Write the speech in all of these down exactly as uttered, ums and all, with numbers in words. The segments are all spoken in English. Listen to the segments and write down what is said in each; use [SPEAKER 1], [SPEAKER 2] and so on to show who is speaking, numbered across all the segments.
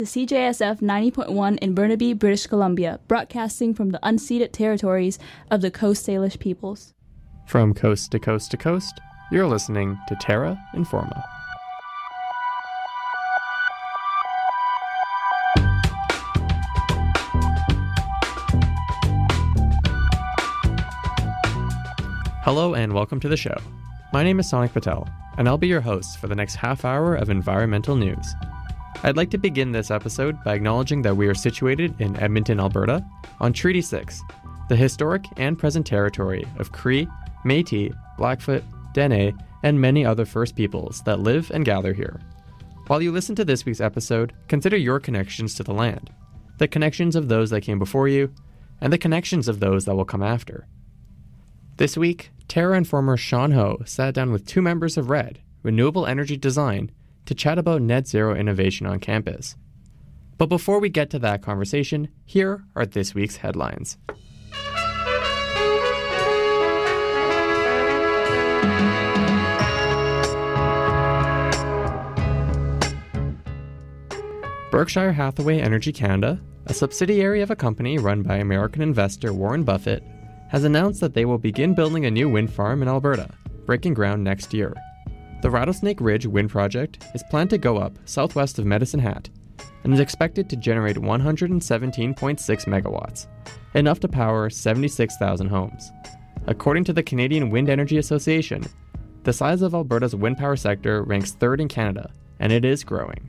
[SPEAKER 1] to C J S F ninety point one in Burnaby, British Columbia, broadcasting from the unceded territories of the Coast Salish peoples.
[SPEAKER 2] From coast to coast to coast, you're listening to Terra Informa. Hello and welcome to the show. My name is Sonic Patel, and I'll be your host for the next half hour of environmental news. I'd like to begin this episode by acknowledging that we are situated in Edmonton, Alberta, on Treaty six, the historic and present territory of Cree, Métis, Blackfoot, Dene, and many other First Peoples that live and gather here. While you listen to this week's episode, consider your connections to the land, the connections of those that came before you, and the connections of those that will come after. This week, Terra Informer Sean Ho sat down with two members of RED, Renewable Energy Design, to chat about net zero innovation on campus. But before we get to that conversation, here are this week's headlines. Berkshire Hathaway Energy Canada, a subsidiary of a company run by American investor Warren Buffett, has announced that they will begin building a new wind farm in Alberta, breaking ground next year. The Rattlesnake Ridge Wind Project is planned to go up southwest of Medicine Hat and is expected to generate one hundred seventeen point six megawatts, enough to power seventy-six thousand homes. According to the Canadian Wind Energy Association, the size of Alberta's wind power sector ranks third in Canada, and it is growing.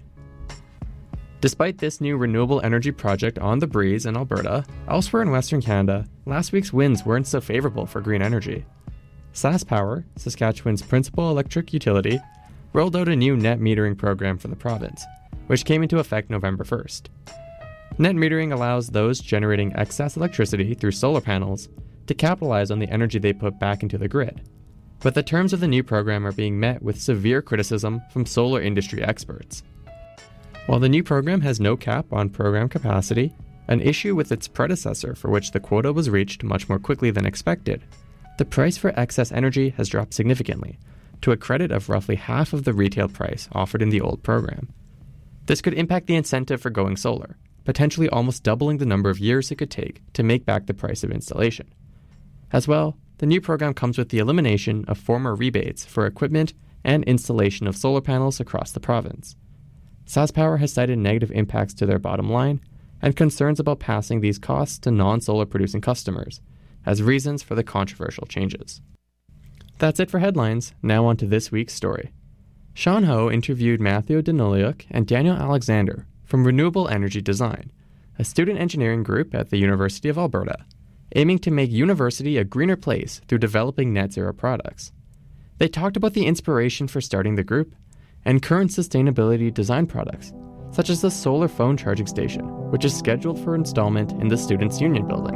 [SPEAKER 2] Despite this new renewable energy project on the breeze in Alberta, elsewhere in Western Canada, last week's winds weren't so favorable for green energy. SaskPower, Saskatchewan's principal electric utility, rolled out a new net metering program for the province, which came into effect November first. Net metering allows those generating excess electricity through solar panels to capitalize on the energy they put back into the grid. But the terms of the new program are being met with severe criticism from solar industry experts. While the new program has no cap on program capacity, an issue with its predecessor for which the quota was reached much more quickly than expected, the price for excess energy has dropped significantly, to a credit of roughly half of the retail price offered in the old program. This could impact the incentive for going solar, potentially almost doubling the number of years it could take to make back the price of installation. As well, the new program comes with the elimination of former rebates for equipment and installation of solar panels across the province. SaskPower has cited negative impacts to their bottom line and concerns about passing these costs to non-solar producing customers as reasons for the controversial changes. That's it for headlines. Now on to this week's story. Sean Ho interviewed Matthew Daniliuk and Daniel Alexander from Renewable Energy Design, a student engineering group at the University of Alberta, aiming to make university a greener place through developing net zero products. They talked about the inspiration for starting the group and current sustainability design products, such as the solar phone charging station, which is scheduled for installment in the Students' Union building.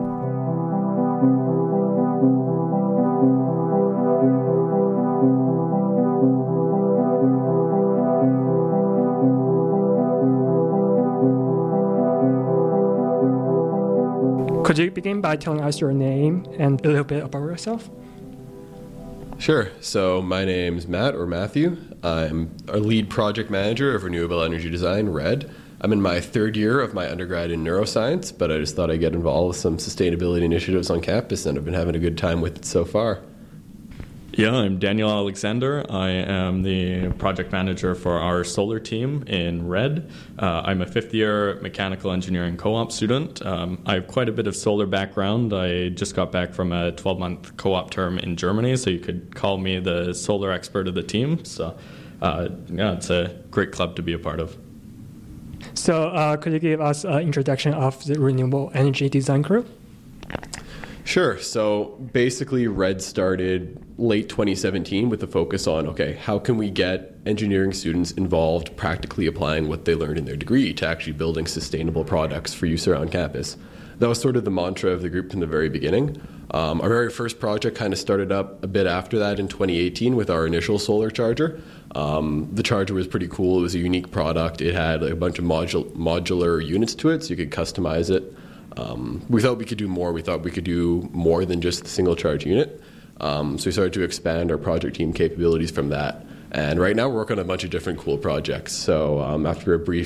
[SPEAKER 3] Could you begin by telling us your name and a little bit about yourself?
[SPEAKER 4] Sure. So my name's Matt, or Matthew. I'm a lead project manager of Renewable Energy Design, RED. I'm in my third year of my undergrad in neuroscience, but I just thought I'd get involved with some sustainability initiatives on campus, and I've been having a good time with it so far.
[SPEAKER 5] Yeah, I'm Daniel Alexander. I am the project manager for our solar team in RED. Uh, I'm a fifth-year mechanical engineering co-op student. Um, I have quite a bit of solar background. I just got back from a twelve-month co-op term in Germany, so you could call me the solar expert of the team. So, uh, yeah, it's a great club to be a part of.
[SPEAKER 3] So, uh, could you give us an introduction of the Renewable Energy Design Group?
[SPEAKER 4] Sure. So basically, RED started late twenty seventeen with a focus on, okay, how can we get engineering students involved practically applying what they learned in their degree to actually building sustainable products for use around campus? That was sort of the mantra of the group from the very beginning. Um, our very first project kind of started up a bit after that in twenty eighteen with our initial solar charger. Um, the charger was pretty cool. It was a unique product. It had a bunch of modul- modular units to it, so you could customize it. Um, we thought we could do more. We thought we could do more than just the single charge unit. Um, so we started to expand our project team capabilities from that. And right now we're working on a bunch of different cool projects. So um, after a brief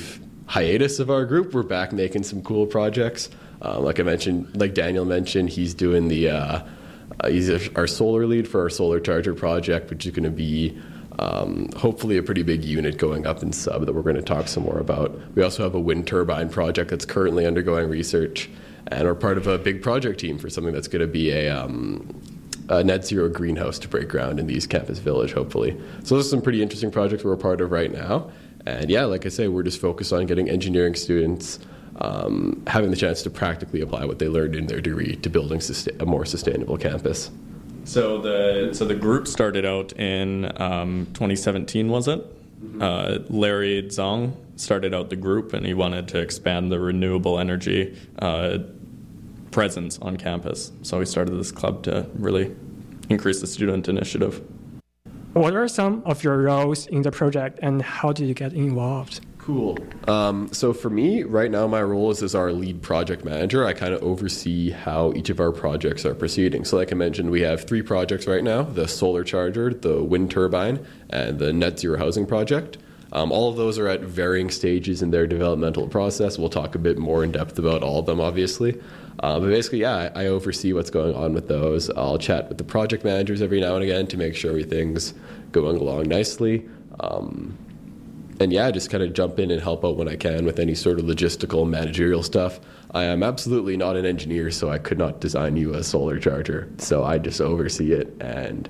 [SPEAKER 4] hiatus of our group, we're back making some cool projects. Uh, like I mentioned, like Daniel mentioned, he's doing the uh, uh, he's our solar lead for our solar charger project, which is going to be um, hopefully a pretty big unit going up in sub that we're going to talk some more about. We also have a wind turbine project that's currently undergoing research, and we're part of a big project team for something that's going to be a, um, a net zero greenhouse to break ground in the East Campus Village, hopefully. So those are some pretty interesting projects we're a part of right now. And yeah, like I say, we're just focused on getting engineering students Um, having the chance to practically apply what they learned in their degree to building sustain- a more sustainable campus.
[SPEAKER 5] So the so the group started out in um, twenty seventeen, was it? Mm-hmm. Uh, Larry Zhang started out the group, and he wanted to expand the renewable energy uh, presence on campus. So he started this club to really increase the student initiative.
[SPEAKER 3] What are some of your roles in the project, and how did you get involved?
[SPEAKER 4] Cool. Um, so for me, right now, my role is as our lead project manager. I kind of oversee how each of our projects are proceeding. So like I mentioned, we have three projects right now: the solar charger, the wind turbine, and the net zero housing project. Um, all of those are at varying stages in their developmental process. We'll talk a bit more in depth about all of them, obviously. Uh, but basically, yeah, I, I oversee what's going on with those. I'll chat with the project managers every now and again to make sure everything's going along nicely. Um, And yeah, just kind of jump in and help out when I can with any sort of logistical, managerial stuff. I am absolutely not an engineer, so I could not design you a solar charger. So I just oversee it, and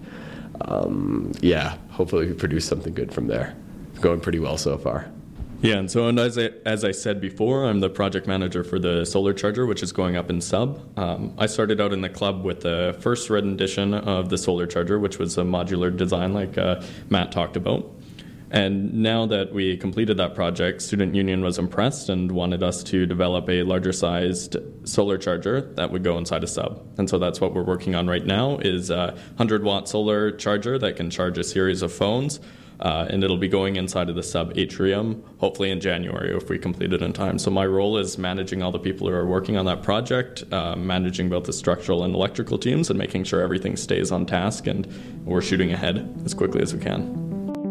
[SPEAKER 4] um, yeah, hopefully we produce something good from there. It's going pretty well so far.
[SPEAKER 5] Yeah, and so and as I, as I said before, I'm the project manager for the solar charger, which is going up in sub. Um, I started out in the club with the first rendition of the solar charger, which was a modular design like uh, Matt talked about. And now that we completed that project, Student Union was impressed and wanted us to develop a larger sized solar charger that would go inside a sub. And so that's what we're working on right now, is a one hundred watt solar charger that can charge a series of phones. Uh, and it'll be going inside of the sub atrium, hopefully in January if we complete it in time. So my role is managing all the people who are working on that project, uh, managing both the structural and electrical teams, and making sure everything stays on task and we're shooting ahead as quickly as we can.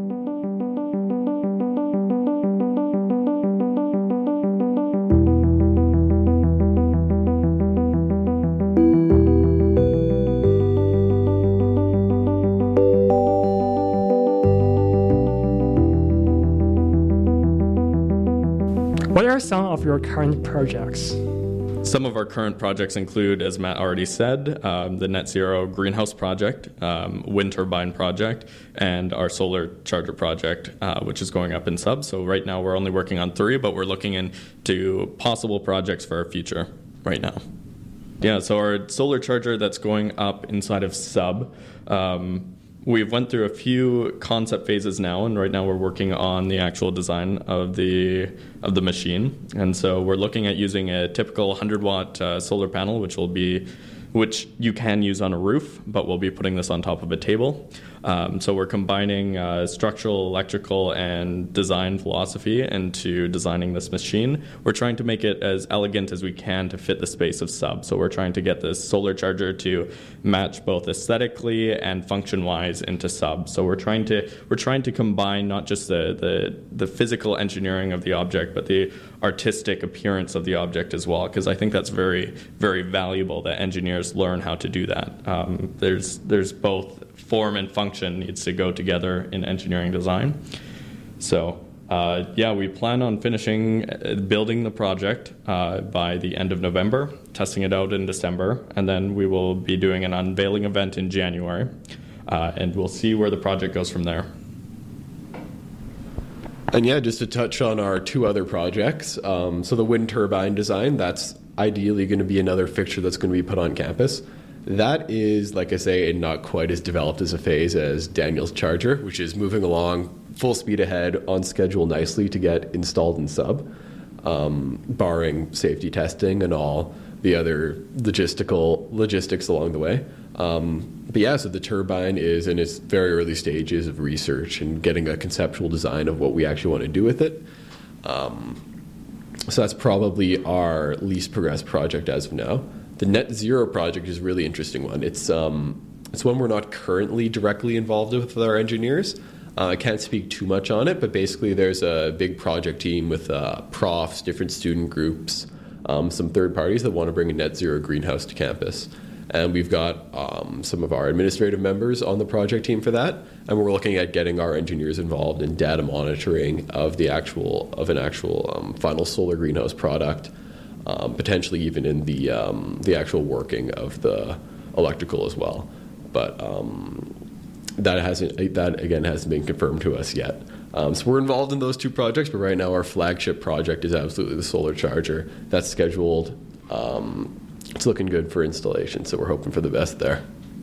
[SPEAKER 3] What are some of your current projects?
[SPEAKER 5] Some of our current projects include, as Matt already said, um, the Net Zero Greenhouse Project, um, Wind Turbine Project, and our Solar Charger Project, uh, which is going up in sub. So right now we're only working on three, but we're looking into possible projects for our future right now. Yeah, so our solar charger that's going up inside of sub, um, we've went through a few concept phases now, and right now we're working on the actual design of the of the machine. And so we're looking at using a typical one hundred watt uh, solar panel, which will be which you can use on a roof, but we'll be putting this on top of a table. Um, so we're combining uh, structural, electrical, and design philosophy into designing this machine. We're trying to make it as elegant as we can to fit the space of sub. So we're trying to get this solar charger to match both aesthetically and function-wise into sub. So we're trying to we're trying to combine not just the the, the physical engineering of the object, but the artistic appearance of the object as well, because I think that's very, very valuable that engineers learn how to do that. Um, there's there's both form and function needs to go together in engineering design. So uh, yeah, we plan on finishing building the project uh, by the end of November, testing it out in December, and then we will be doing an unveiling event in January, uh, and we'll see where the project goes from there.
[SPEAKER 4] And yeah, just to touch on our two other projects. Um, so the wind turbine design, that's ideally going to be another fixture that's going to be put on campus. That is, like I say, not quite as developed as a phase as Daniel's charger, which is moving along full speed ahead on schedule nicely to get installed in sub, um, barring safety testing and all the other logistical logistics along the way. Um, but yeah, so the turbine is in its very early stages of research and getting a conceptual design of what we actually want to do with it. Um, so that's probably our least progressed project as of now. The Net Zero project is a really interesting one. It's um, it's one we're not currently directly involved with, with our engineers, Uh, I can't speak too much on it, but basically there's a big project team with uh, profs, different student groups, um, some third parties that want to bring a net zero greenhouse to campus. And we've got um, some of our administrative members on the project team for that, and we're looking at getting our engineers involved in data monitoring of the actual of an actual um, final solar greenhouse product, um, potentially even in the um, the actual working of the electrical as well. But um, that hasn't that again hasn't been confirmed to us yet. Um, so we're involved in those two projects, but right now our flagship project is absolutely the solar charger. That's scheduled. Um, It's looking good for installation, so we're hoping for the best there.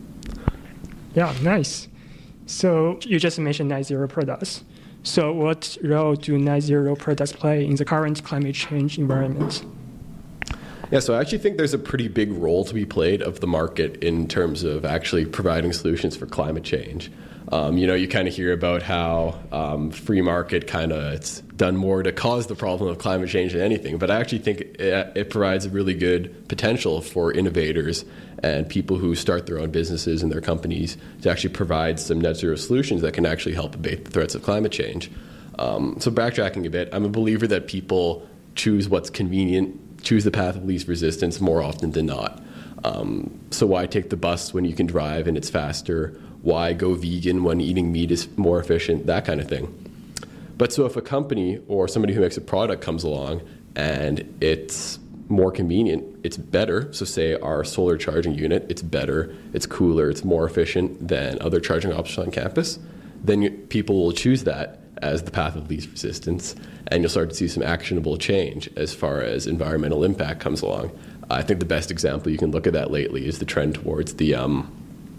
[SPEAKER 3] Yeah, nice. So you just mentioned net zero products. So what role do net zero products play in the current climate change environment?
[SPEAKER 4] Yeah, so I actually think there's a pretty big role to be played of the market in terms of actually providing solutions for climate change. Um, you know, you kind of hear about how um, free market kind of it's done more to cause the problem of climate change than anything. But I actually think it, it provides a really good potential for innovators and people who start their own businesses and their companies to actually provide some net zero solutions that can actually help abate the threats of climate change. Um, so backtracking a bit, I'm a believer that people choose what's convenient, choose the path of least resistance more often than not. Um, so why take the bus when you can drive and it's faster? Why go vegan when eating meat is more efficient? That kind of thing. But so if a company or somebody who makes a product comes along and it's more convenient, it's better. So say our solar charging unit, it's better, it's cooler, it's more efficient than other charging options on campus, then you, people will choose that as the path of least resistance, and you'll start to see some actionable change as far as environmental impact comes along. I think the best example you can look at that lately is the trend towards the um,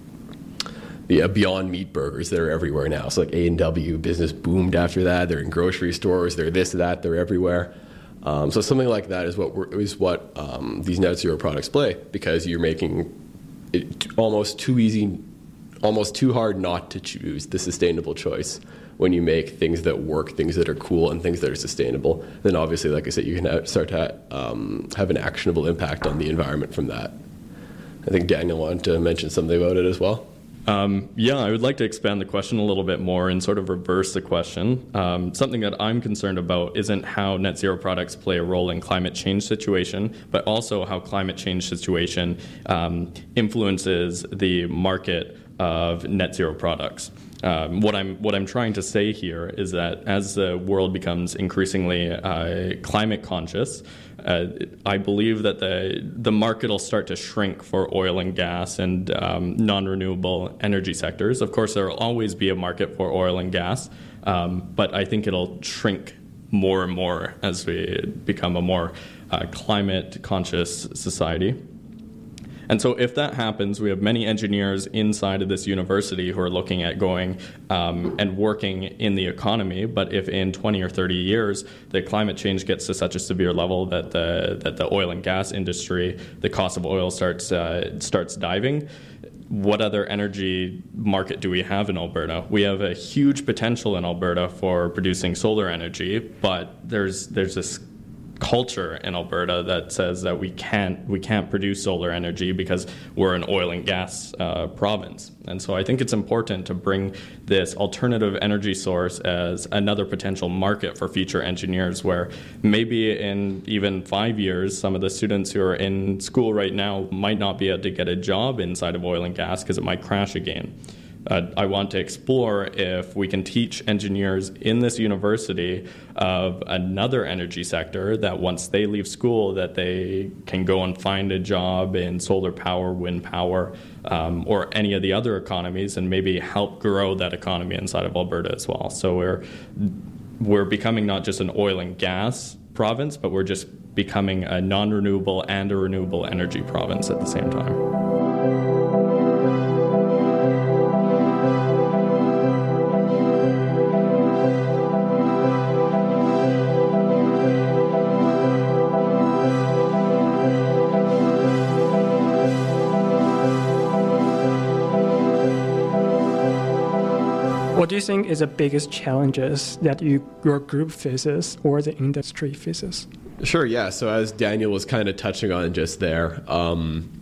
[SPEAKER 4] the uh, Beyond Meat burgers that are everywhere now. So like A and W business boomed after that. They're in grocery stores. They're this, that. They're everywhere. Um, so something like that is what we're, is what um, these net zero products play, because you're making it almost too easy, almost too hard not to choose the sustainable choice. When you make things that work, things that are cool, and things that are sustainable, then obviously, like I said, you can have, start to um, have an actionable impact on the environment from that. I think Daniel wanted to mention something about it as well.
[SPEAKER 5] Um, yeah, I would like to expand the question a little bit more and sort of reverse the question. Um, something that I'm concerned about isn't how net zero products play a role in climate change situation, but also how climate change situation um, influences the market of net zero products. Um, what I'm what I'm trying to say here is that as the world becomes increasingly uh, climate conscious, uh, I believe that the the market will start to shrink for oil and gas and um, non-renewable energy sectors. Of course, there will always be a market for oil and gas, um, but I think it'll shrink more and more as we become a more uh, climate conscious society. And so if that happens, we have many engineers inside of this university who are looking at going um, and working in the economy. But if in twenty or thirty years, the climate change gets to such a severe level that the that the oil and gas industry, the cost of oil starts uh, starts diving, what other energy market do we have in Alberta? We have a huge potential in Alberta for producing solar energy, but there's there's this culture in Alberta that says that we can't we can't produce solar energy because we're an oil and gas uh, province. And so I think it's important to bring this alternative energy source as another potential market for future engineers, where maybe in even five years, some of the students who are in school right now might not be able to get a job inside of oil and gas because it might crash again. Uh, I want to explore if we can teach engineers in this university of another energy sector that once they leave school that they can go and find a job in solar power, wind power, um, or any of the other economies, and maybe help grow that economy inside of Alberta as well. So we're we're becoming not just an oil and gas province, but we're just becoming a non-renewable and a renewable energy province at the same time.
[SPEAKER 3] What do you think is the biggest challenges that you, your group faces or the industry faces?
[SPEAKER 4] Sure, yeah. So as Daniel was kind of touching on just there, um,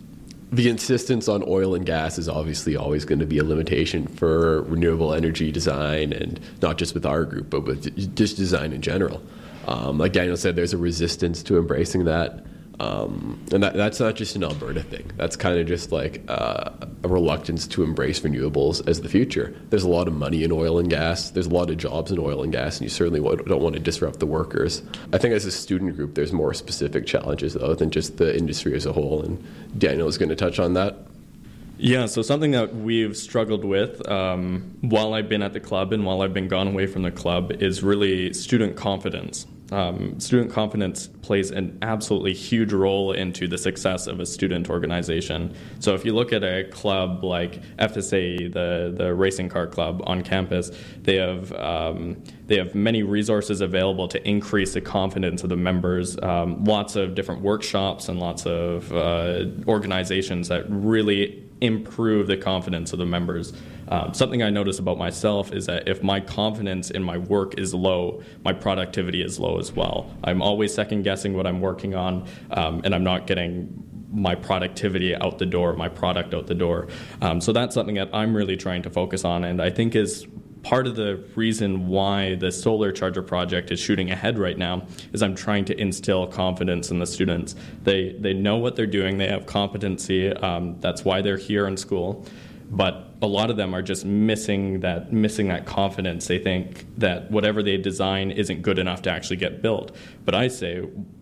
[SPEAKER 4] the insistence on oil and gas is obviously always going to be a limitation for renewable energy design, and not just with our group, but with just design in general. Um, like Daniel said, there's a resistance to embracing that. Um, and that, that's not just an Alberta thing. That's kind of just like uh, a reluctance to embrace renewables as the future. There's a lot of money in oil and gas. There's a lot of jobs in oil and gas, and you certainly don't want to disrupt the workers. I think as a student group, there's more specific challenges, though, than just the industry as a whole. And Daniel is going to touch on that.
[SPEAKER 5] Yeah, so something that we've struggled with um, while I've been at the club and while I've been gone away from the club is really student confidence. Um, student confidence plays an absolutely huge role into the success of a student organization. So if you look at a club like F S A, the, the racing car club on campus, they have um, they have many resources available to increase the confidence of the members. Um, lots of different workshops and lots of uh, organizations that really improve the confidence of the members. Um, something I notice about myself is that if my confidence in my work is low, my productivity is low as well. I'm always second guessing what I'm working on, um, and I'm not getting my productivity out the door, my product out the door. Um, so that's something that I'm really trying to focus on, and I think is part of the reason why the Solar Charger project is shooting ahead right now is I'm trying to instill confidence in the students. They they know what they're doing. They have competency. Um, that's why they're here in school. But a lot of them are just missing that missing that confidence. They think that whatever they design isn't good enough to actually get built. But I say,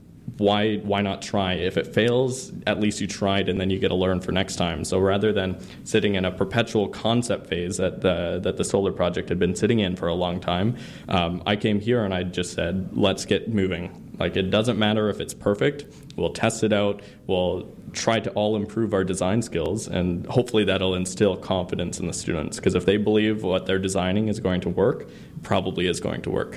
[SPEAKER 5] why why not try? If it fails, at least you tried, and then you get to learn for next time. So rather than sitting in a perpetual concept phase that the that the solar project had been sitting in for a long time, um, I came here and I just said, let's get moving. Like, it doesn't matter if it's perfect. We'll test it out. We'll try to all improve our design skills, and hopefully that'll instill confidence in the students. Because if they believe what they're designing is going to work, it probably is going to work.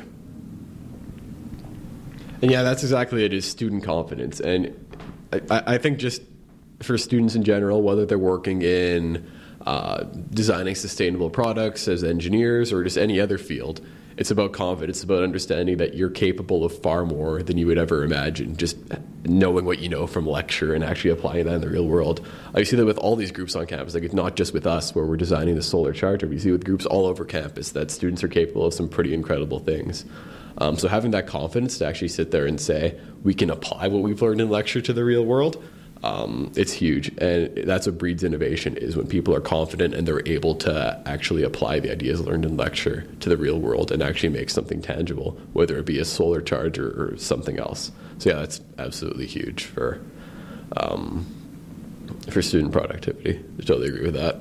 [SPEAKER 4] And yeah, that's exactly it, is student confidence. And I, I think just for students in general, whether they're working in uh, designing sustainable products as engineers or just any other field, it's about confidence. It's about understanding that you're capable of far more than you would ever imagine, just knowing what you know from lecture and actually applying that in the real world. I see that with all these groups on campus. Like, it's not just with us where we're designing the solar charger. We see with groups all over campus that students are capable of some pretty incredible things. Um, so having that confidence to actually sit there and say, we can apply what we've learned in lecture to the real world, um, it's huge. And that's what breeds innovation, is when people are confident and they're able to actually apply the ideas learned in lecture to the real world and actually make something tangible, whether it be a solar charger or something else. So yeah, that's absolutely huge for um, for student productivity. I totally agree with that.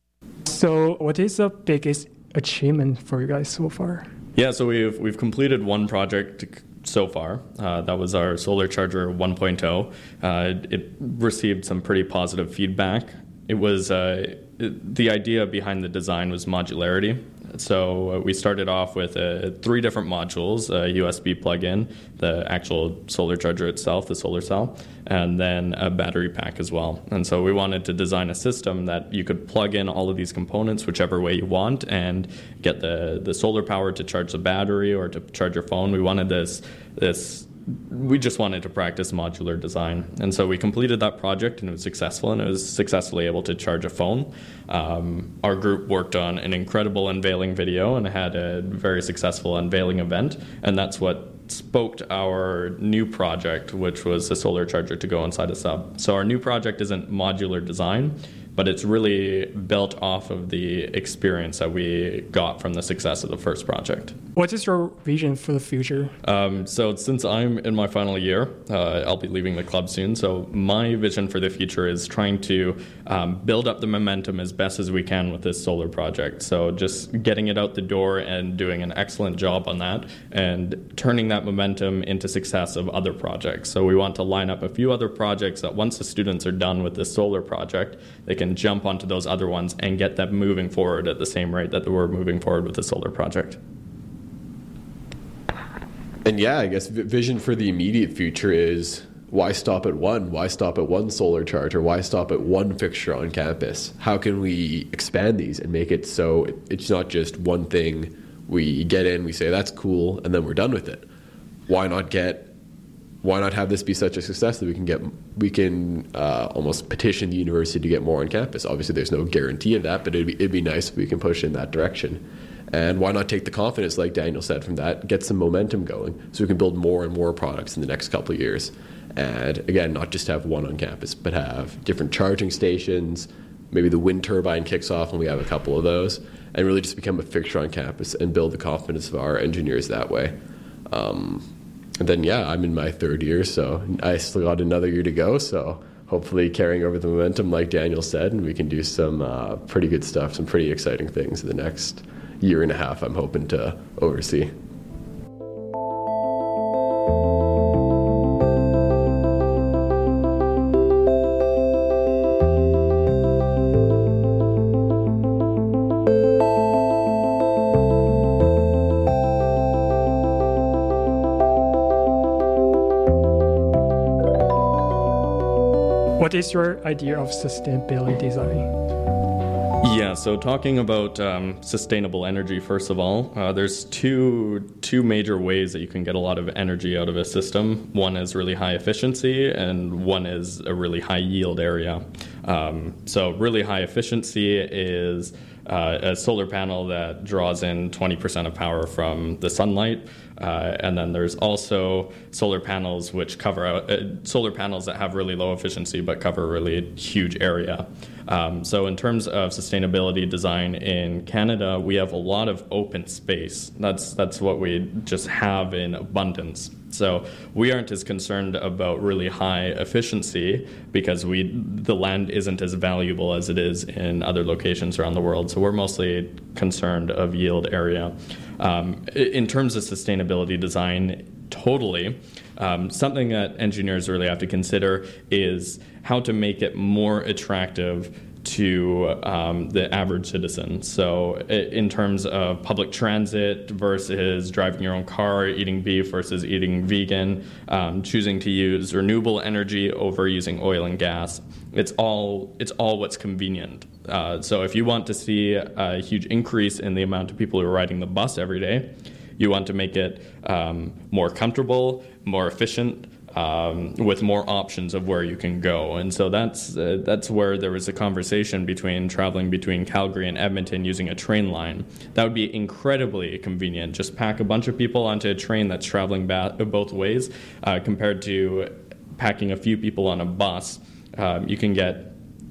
[SPEAKER 3] So what is the biggest achievement for you guys so far?
[SPEAKER 5] Yeah, so we've we've completed one project so far. Uh, that was our Solar Charger one point oh. Uh, it received some pretty positive feedback. It was uh, it, the idea behind the design was modularity. So uh, we started off with uh, three different modules: a U S B plug-in, the actual solar charger itself, the solar cell, and then a battery pack as well. And so we wanted to design a system that you could plug in all of these components whichever way you want and get the, the solar power to charge the battery or to charge your phone. We wanted this this. We just wanted to practice modular design. And so we completed that project, and it was successful, and it was successfully able to charge a phone. Um, our group worked on an incredible unveiling video and had a very successful unveiling event, and that's what spoked our new project, which was a solar charger to go inside a sub. So our new project isn't modular design, but it's really built off of the experience that we got from the success of the first project.
[SPEAKER 3] What is your vision for the future?
[SPEAKER 5] Um, so since I'm in my final year, uh, I'll be leaving the club soon. So my vision for the future is trying to um, build up the momentum as best as we can with this solar project. So just getting it out the door and doing an excellent job on that and turning that momentum into success of other projects. So we want to line up a few other projects that once the students are done with this solar project, they can jump onto those other ones and get them moving forward at the same rate that we're moving forward with the solar project.
[SPEAKER 4] And yeah, I guess vision for the immediate future is, why stop at one? Why stop at one solar charger? Why stop at one fixture on campus? How can we expand these and make it so it's not just one thing we get in, we say that's cool, and then we're done with it? Why not get why not have this be such a success that we can get we can uh, almost petition the university to get more on campus? Obviously, there's no guarantee of that, but it'd be, it'd be nice if we can push in that direction. And why not take the confidence, like Daniel said, from that, get some momentum going, so we can build more and more products in the next couple of years. And again, not just have one on campus, but have different charging stations. Maybe the wind turbine kicks off and we have a couple of those, and really just become a fixture on campus and build the confidence of our engineers that way. Um, And then, yeah, I'm in my third year, so I still got another year to go. So hopefully carrying over the momentum, like Daniel said, and we can do some uh, pretty good stuff, some pretty exciting things in the next year and a half I'm hoping to oversee.
[SPEAKER 3] What is your idea of sustainability design?
[SPEAKER 5] Yeah, so talking about um, sustainable energy, first of all, uh, there's two two major ways that you can get a lot of energy out of a system. One is really high efficiency, and one is a really high yield area. Um, so really high efficiency is uh, a solar panel that draws in twenty percent of power from the sunlight. Uh, and then there's also solar panels which cover out, uh, solar panels that have really low efficiency but cover a really huge area. Um, so in terms of sustainability design in Canada, we have a lot of open space. That's that's what we just have in abundance. So we aren't as concerned about really high efficiency because we the land isn't as valuable as it is in other locations around the world. So we're mostly concerned of yield area. Um, in terms of sustainability design, totally. Um, something that engineers really have to consider is how to make it more attractive to um, the average citizen. So in terms of public transit versus driving your own car, eating beef versus eating vegan, um, choosing to use renewable energy over using oil and gas, it's all it's all what's convenient. Uh, so if you want to see a huge increase in the amount of people who are riding the bus every day, you want to make it um, more comfortable, more efficient, Um, with more options of where you can go. And so that's uh, that's where there was a conversation between traveling between Calgary and Edmonton using a train line. That would be incredibly convenient. Just pack a bunch of people onto a train that's traveling ba- both ways uh, compared to packing a few people on a bus. Um, you can get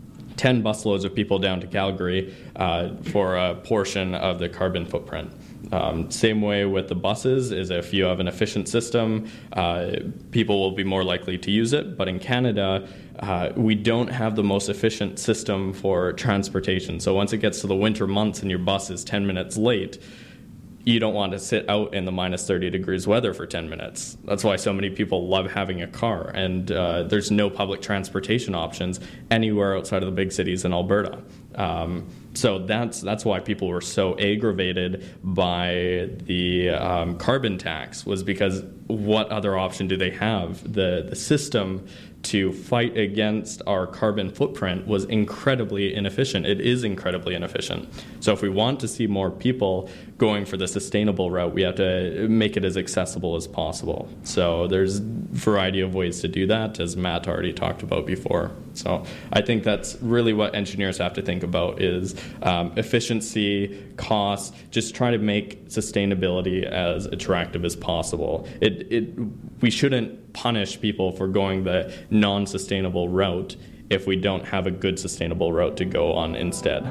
[SPEAKER 5] ten busloads of people down to Calgary uh, for a portion of the carbon footprint. Um, same way with the buses is if you have an efficient system, uh, people will be more likely to use it. But in Canada, uh, we don't have the most efficient system for transportation. So once it gets to the winter months and your bus is ten minutes late, you don't want to sit out in the minus thirty degrees weather for ten minutes. That's why so many people love having a car. And uh, there's no public transportation options anywhere outside of the big cities in Alberta. Um, so that's that's why people were so aggravated by the um, carbon tax, was because what other option do they have? The the system to fight against our carbon footprint was incredibly inefficient. It is incredibly inefficient. So if we want to see more people going for the sustainable route, we have to make it as accessible as possible. So there's a variety of ways to do that, as Matt already talked about before. So I think that's really what engineers have to think about is um, efficiency, cost, just try to make sustainability as attractive as possible. It, it, we shouldn't punish people for going the non-sustainable route if we don't have a good sustainable route to go on instead.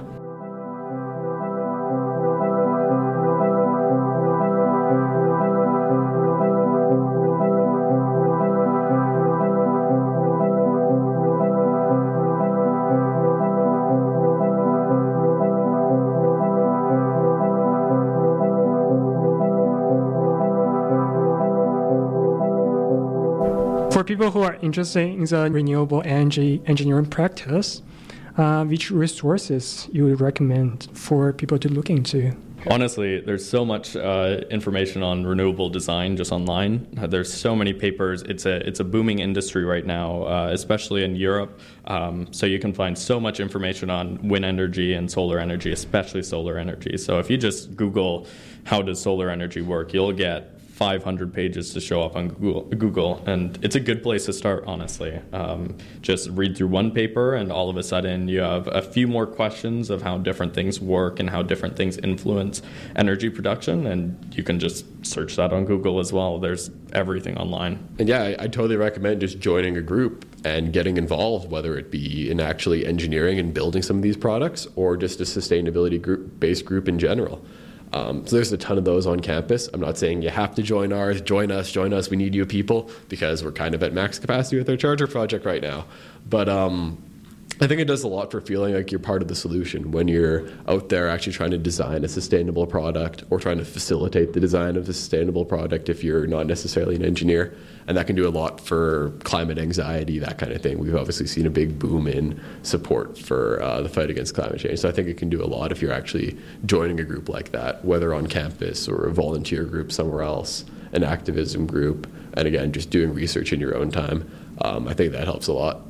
[SPEAKER 3] For people who are interested in the renewable energy engineering practice, uh, which resources you would recommend for people to look into?
[SPEAKER 5] Honestly, there's so much uh, information on renewable design just online. Uh, there's so many papers. It's a it's a booming industry right now, uh, especially in Europe. Um, so you can find so much information on wind energy and solar energy, especially solar energy. So if you just Google how does solar energy work, you'll get five hundred pages to show up on Google, Google. And it's a good place to start, honestly. Um, just read through one paper, and all of a sudden you have a few more questions of how different things work and how different things influence energy production, and you can just search that on Google as well. There's everything online.
[SPEAKER 4] And yeah, I, I totally recommend just joining a group and getting involved, whether it be in actually engineering and building some of these products or just a sustainability group based group in general. Um, so there's a ton of those on campus. I'm not saying you have to join ours, join us, join us. We need you people, because we're kind of at max capacity with our charger project right now. But um, I think it does a lot for feeling like you're part of the solution when you're out there actually trying to design a sustainable product or trying to facilitate the design of a sustainable product if you're not necessarily an engineer. And that can do a lot for climate anxiety, that kind of thing. We've obviously seen a big boom in support for uh, the fight against climate change. So I think it can do a lot if you're actually joining a group like that, whether on campus or a volunteer group somewhere else, an activism group, and again, just doing research in your own time. Um, I think that helps a lot.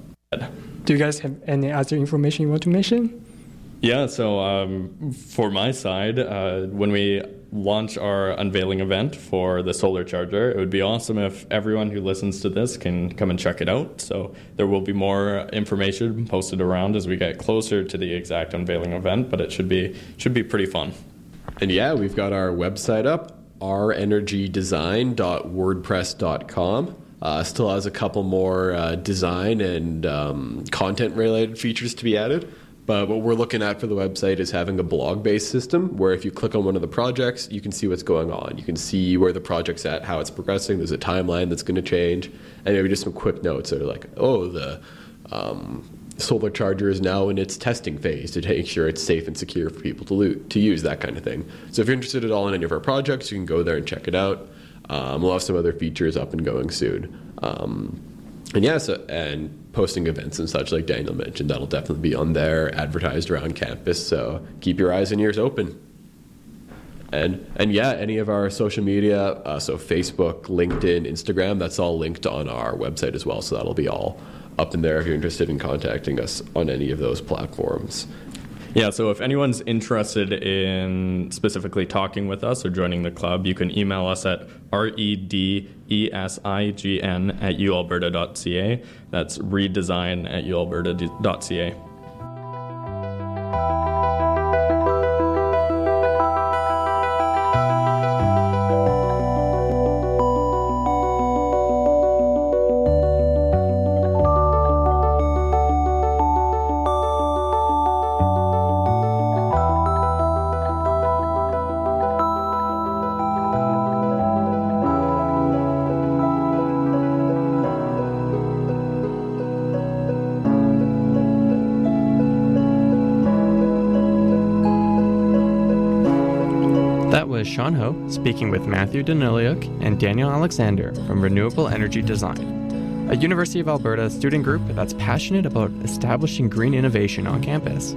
[SPEAKER 3] Do you guys have any other information you want to mention?
[SPEAKER 5] Yeah, so um, for my side, uh, when we launch our unveiling event for the solar charger, it would be awesome if everyone who listens to this can come and check it out. So there will be more information posted around as we get closer to the exact unveiling event, but it should be should be pretty fun.
[SPEAKER 4] And yeah, we've got our website up, r energy design dot wordpress dot com. Uh, still has a couple more uh, design and um, content-related features to be added. But what we're looking at for the website is having a blog-based system where if you click on one of the projects, you can see what's going on. You can see where the project's at, how it's progressing. There's a timeline that's going to change. And maybe just some quick notes that are like, oh, the um, solar charger is now in its testing phase to make sure it's safe and secure for people to, lo- to use, that kind of thing. So if you're interested at all in any of our projects, you can go there and check it out. Um, we'll have some other features up and going soon. Um, and yeah, so, and posting events and such like Daniel mentioned, that'll definitely be on there, advertised around campus. So keep your eyes and ears open. And and yeah, any of our social media, uh, so Facebook, LinkedIn, Instagram, that's all linked on our website as well. So that'll be all up in there if you're interested in contacting us on any of those platforms.
[SPEAKER 5] Yeah, so if anyone's interested in specifically talking with us or joining the club, you can email us at redesign at ualberta dot c a. That's redesign at ualberta dot c a.
[SPEAKER 2] Sean Ho speaking with Matthew Daniliuk and Daniel Alexander from Renewable Energy Design, a University of Alberta student group that's passionate about establishing green innovation on campus.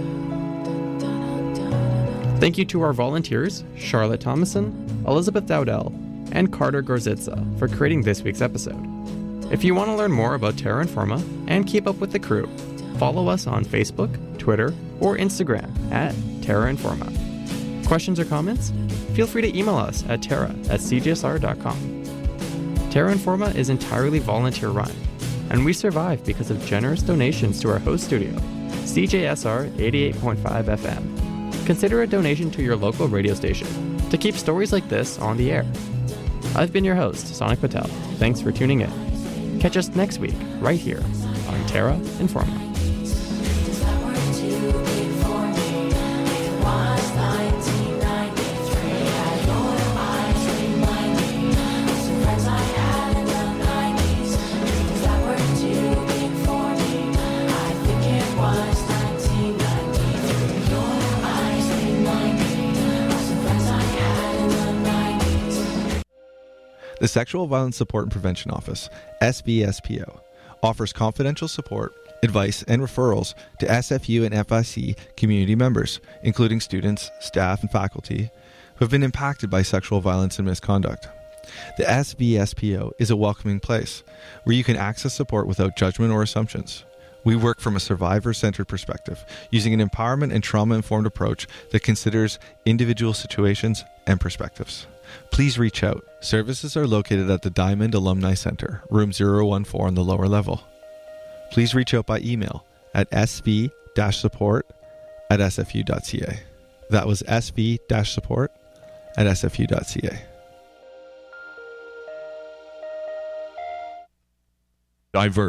[SPEAKER 2] Thank you to our volunteers, Charlotte Thomason, Elizabeth Dowdell, and Carter Gorzitza for creating this week's episode. If you want to learn more about Terra Informa and keep up with the crew, follow us on Facebook, Twitter, or Instagram at Terra Informa. Questions or comments? Feel free to email us at terra at c g s r dot com. Terra Informa is entirely volunteer-run, and we survive because of generous donations to our host studio, C J S R eighty-eight point five F M. Consider a donation to your local radio station to keep stories like this on the air. I've been your host, Sonic Patel. Thanks for tuning in. Catch us next week, right here on Terra Informa.
[SPEAKER 6] The Sexual Violence Support and Prevention Office, S V S P O, offers confidential support, advice, and referrals to S F U and F I C community members, including students, staff, and faculty who have been impacted by sexual violence and misconduct. The S V S P O is a welcoming place where you can access support without judgment or assumptions. We work from a survivor-centered perspective, using an empowerment and trauma-informed approach that considers individual situations and perspectives. please reach out. Services are located at the Diamond Alumni Center, room zero one four on the lower level. Please reach out by email at s v dash support at s f u dot c a. That was s v dash support at s f u dot c a. Diverse.